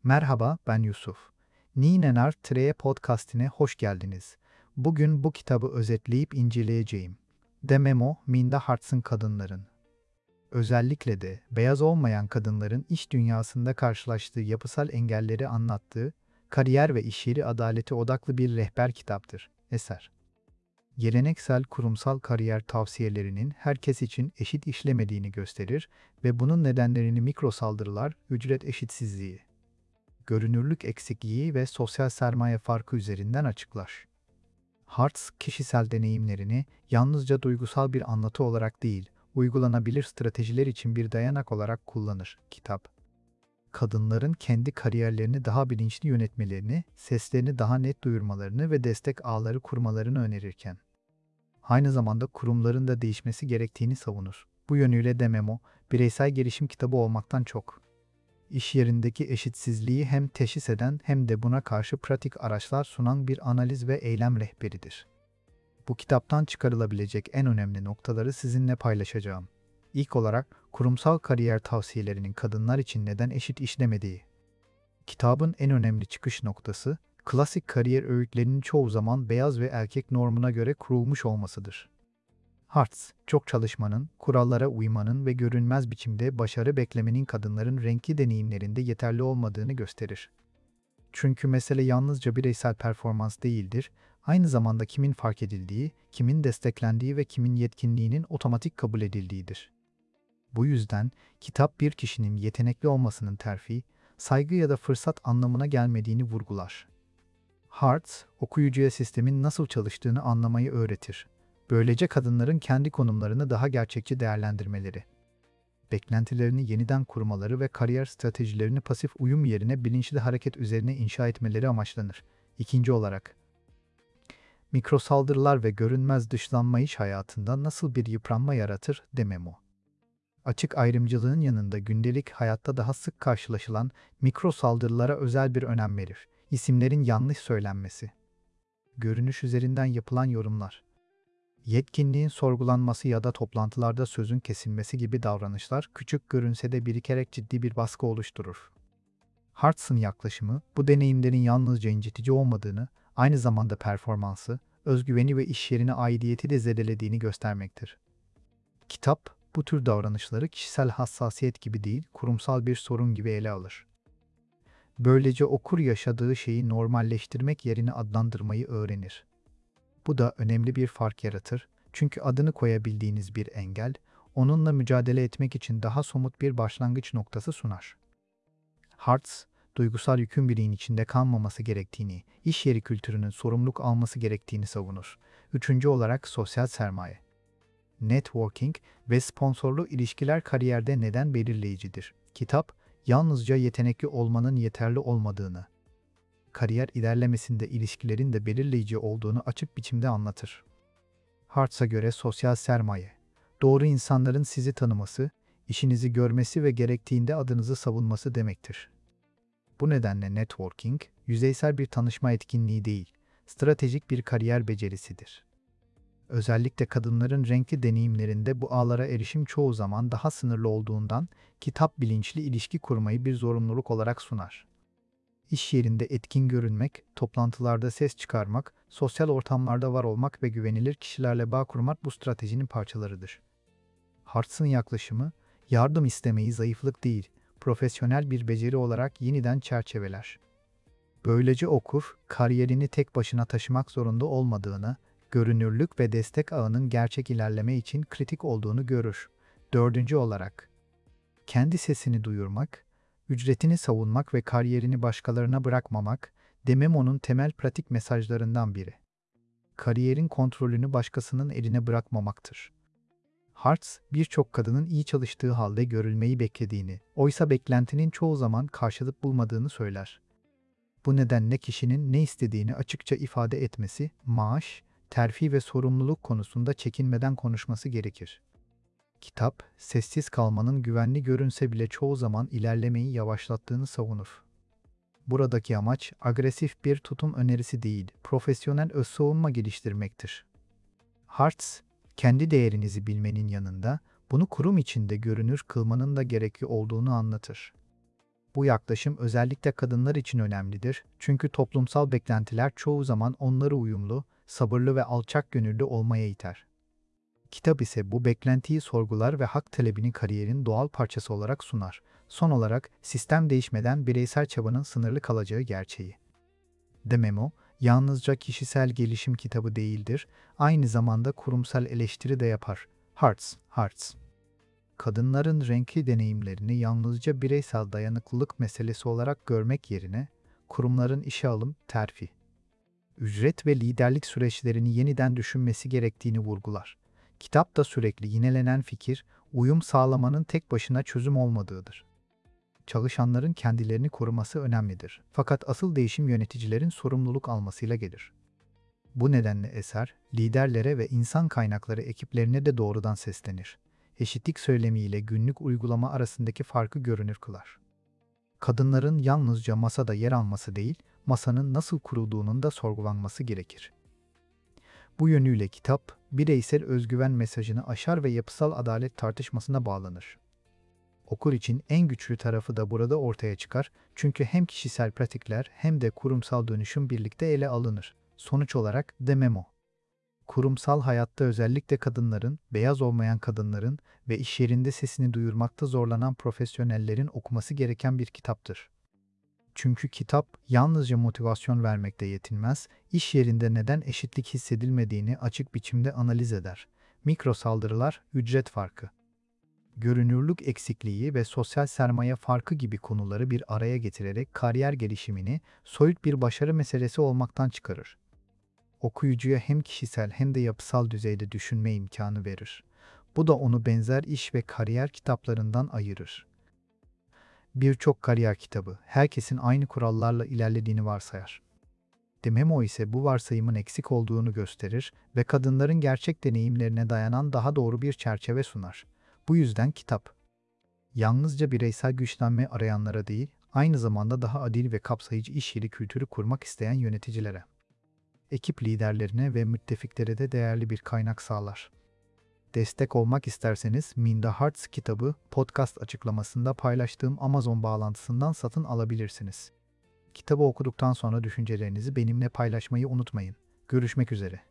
Merhaba, ben Yusuf. Ninenar Treye podcastine hoş geldiniz. Bugün bu kitabı özetleyip inceleyeceğim. The Memo, Minda Harts'ın kadınların. Özellikle de beyaz olmayan kadınların iş dünyasında karşılaştığı yapısal engelleri anlattığı, kariyer ve iş yeri adaleti odaklı bir rehber kitaptır. Eser. Geleneksel kurumsal kariyer tavsiyelerinin herkes için eşit işlemediğini gösterir ve bunun nedenlerini mikro saldırılar, ücret eşitsizliği, görünürlük eksikliği ve sosyal sermaye farkı üzerinden açıklar. Hartz, kişisel deneyimlerini yalnızca duygusal bir anlatı olarak değil, uygulanabilir stratejiler için bir dayanak olarak kullanır. Kitap, kadınların kendi kariyerlerini daha bilinçli yönetmelerini, seslerini daha net duyurmalarını ve destek ağları kurmalarını önerirken, aynı zamanda kurumların da değişmesi gerektiğini savunur. Bu yönüyle de Memo, bireysel gelişim kitabı olmaktan çok, İş yerindeki eşitsizliği hem teşhis eden hem de buna karşı pratik araçlar sunan bir analiz ve eylem rehberidir. Bu kitaptan çıkarılabilecek en önemli noktaları sizinle paylaşacağım. İlk olarak, kurumsal kariyer tavsiyelerinin kadınlar için neden eşit işlemediği. Kitabın en önemli çıkış noktası, klasik kariyer öğütlerinin çoğu zaman beyaz ve erkek normuna göre kurulmuş olmasıdır. Hartz, çok çalışmanın, kurallara uymanın ve görünmez biçimde başarı beklemenin kadınların renkli deneyimlerinde yeterli olmadığını gösterir. Çünkü mesele yalnızca bireysel performans değildir, aynı zamanda kimin fark edildiği, kimin desteklendiği ve kimin yetkinliğinin otomatik kabul edildiğidir. Bu yüzden, kitap bir kişinin yetenekli olmasının terfi, saygı ya da fırsat anlamına gelmediğini vurgular. Hartz, okuyucuya sistemin nasıl çalıştığını anlamayı öğretir. Böylece kadınların kendi konumlarını daha gerçekçi değerlendirmeleri, beklentilerini yeniden kurmaları ve kariyer stratejilerini pasif uyum yerine bilinçli hareket üzerine inşa etmeleri amaçlanır. İkinci olarak, mikrosaldırılar ve görünmez dışlanma iş hayatında nasıl bir yıpranma yaratır Memo. Açık ayrımcılığın yanında gündelik hayatta daha sık karşılaşılan mikrosaldırılara özel bir önem verir. İsimlerin yanlış söylenmesi, görünüş üzerinden yapılan yorumlar, yetkinliğin sorgulanması ya da toplantılarda sözün kesilmesi gibi davranışlar küçük görünse de birikerek ciddi bir baskı oluşturur. Hartz'ın yaklaşımı, bu deneyimlerin yalnızca incitici olmadığını, aynı zamanda performansı, özgüveni ve iş yerine aidiyeti de zedelediğini göstermektir. Kitap, bu tür davranışları kişisel hassasiyet gibi değil, kurumsal bir sorun gibi ele alır. Böylece okur yaşadığı şeyi normalleştirmek yerine adlandırmayı öğrenir. Bu da önemli bir fark yaratır, çünkü adını koyabildiğiniz bir engel, onunla mücadele etmek için daha somut bir başlangıç noktası sunar. Hartz, duygusal yükün bireyin içinde kalmaması gerektiğini, iş yeri kültürünün sorumluluk alması gerektiğini savunur. Üçüncü olarak sosyal sermaye. Networking ve sponsorlu ilişkiler kariyerde neden belirleyicidir? Kitap, yalnızca yetenekli olmanın yeterli olmadığını, kariyer ilerlemesinde ilişkilerin de belirleyici olduğunu açık biçimde anlatır. Hartz'a göre sosyal sermaye, doğru insanların sizi tanıması, işinizi görmesi ve gerektiğinde adınızı savunması demektir. Bu nedenle networking, yüzeysel bir tanışma etkinliği değil, stratejik bir kariyer becerisidir. Özellikle kadınların renkli deneyimlerinde bu ağlara erişim çoğu zaman daha sınırlı olduğundan, kitap bilinçli ilişki kurmayı bir zorunluluk olarak sunar. İş yerinde etkin görünmek, toplantılarda ses çıkarmak, sosyal ortamlarda var olmak ve güvenilir kişilerle bağ kurmak bu stratejinin parçalarıdır. Hartz'ın yaklaşımı, yardım istemeyi zayıflık değil, profesyonel bir beceri olarak yeniden çerçeveler. Böylece okur, kariyerini tek başına taşımak zorunda olmadığını, görünürlük ve destek ağının gerçek ilerleme için kritik olduğunu görür. Dördüncü olarak, kendi sesini duyurmak, ücretini savunmak ve kariyerini başkalarına bırakmamak, Memo'nun temel pratik mesajlarından biri. Kariyerin kontrolünü başkasının eline bırakmamaktır. Hartz, birçok kadının iyi çalıştığı halde görülmeyi beklediğini, oysa beklentinin çoğu zaman karşılık bulmadığını söyler. Bu nedenle kişinin ne istediğini açıkça ifade etmesi, maaş, terfi ve sorumluluk konusunda çekinmeden konuşması gerekir. Kitap, sessiz kalmanın güvenli görünse bile çoğu zaman ilerlemeyi yavaşlattığını savunur. Buradaki amaç, agresif bir tutum önerisi değil, profesyonel özsavunma geliştirmektir. Hartz, kendi değerinizi bilmenin yanında, bunu kurum içinde görünür kılmanın da gerekli olduğunu anlatır. Bu yaklaşım özellikle kadınlar için önemlidir çünkü toplumsal beklentiler çoğu zaman onları uyumlu, sabırlı ve alçak gönüllü olmaya iter. Kitap ise bu beklentiyi sorgular ve hak talebini kariyerin doğal parçası olarak sunar. Son olarak, sistem değişmeden bireysel çabanın sınırlı kalacağı gerçeği. The Memo, yalnızca kişisel gelişim kitabı değildir, aynı zamanda kurumsal eleştiri de yapar. Hearts. Kadınların renkli deneyimlerini yalnızca bireysel dayanıklılık meselesi olarak görmek yerine, kurumların işe alım, terfi, ücret ve liderlik süreçlerini yeniden düşünmesi gerektiğini vurgular. Kitapta sürekli yinelenen fikir, uyum sağlamanın tek başına çözüm olmadığıdır. Çalışanların kendilerini koruması önemlidir. Fakat asıl değişim yöneticilerin sorumluluk almasıyla gelir. Bu nedenle eser, liderlere ve insan kaynakları ekiplerine de doğrudan seslenir. Eşitlik söylemiyle günlük uygulama arasındaki farkı görünür kılar. Kadınların yalnızca masada yer alması değil, masanın nasıl kurulduğunun da sorgulanması gerekir. Bu yönüyle kitap, bireysel özgüven mesajını aşar ve yapısal adalet tartışmasına bağlanır. Okur için en güçlü tarafı da burada ortaya çıkar çünkü hem kişisel pratikler hem de kurumsal dönüşüm birlikte ele alınır. Sonuç olarak The Memo, kurumsal hayatta özellikle kadınların, beyaz olmayan kadınların ve iş yerinde sesini duyurmakta zorlanan profesyonellerin okuması gereken bir kitaptır. Çünkü kitap yalnızca motivasyon vermekte yetinmez, iş yerinde neden eşitlik hissedilmediğini açık biçimde analiz eder. Mikro saldırılar, ücret farkı, görünürlük eksikliği ve sosyal sermaye farkı gibi konuları bir araya getirerek kariyer gelişimini soyut bir başarı meselesi olmaktan çıkarır. Okuyucuya hem kişisel hem de yapısal düzeyde düşünme imkanı verir. Bu da onu benzer iş ve kariyer kitaplarından ayırır. Birçok kariyer kitabı herkesin aynı kurallarla ilerlediğini varsayar. The Memo ise bu varsayımın eksik olduğunu gösterir ve kadınların gerçek deneyimlerine dayanan daha doğru bir çerçeve sunar. Bu yüzden kitap, yalnızca bireysel güçlenme arayanlara değil, aynı zamanda daha adil ve kapsayıcı iş yeri kültürü kurmak isteyen yöneticilere, ekip liderlerine ve müttefiklere de değerli bir kaynak sağlar. Destek olmak isterseniz Minda Hearts kitabı podcast açıklamasında paylaştığım Amazon bağlantısından satın alabilirsiniz. Kitabı okuduktan sonra düşüncelerinizi benimle paylaşmayı unutmayın. Görüşmek üzere.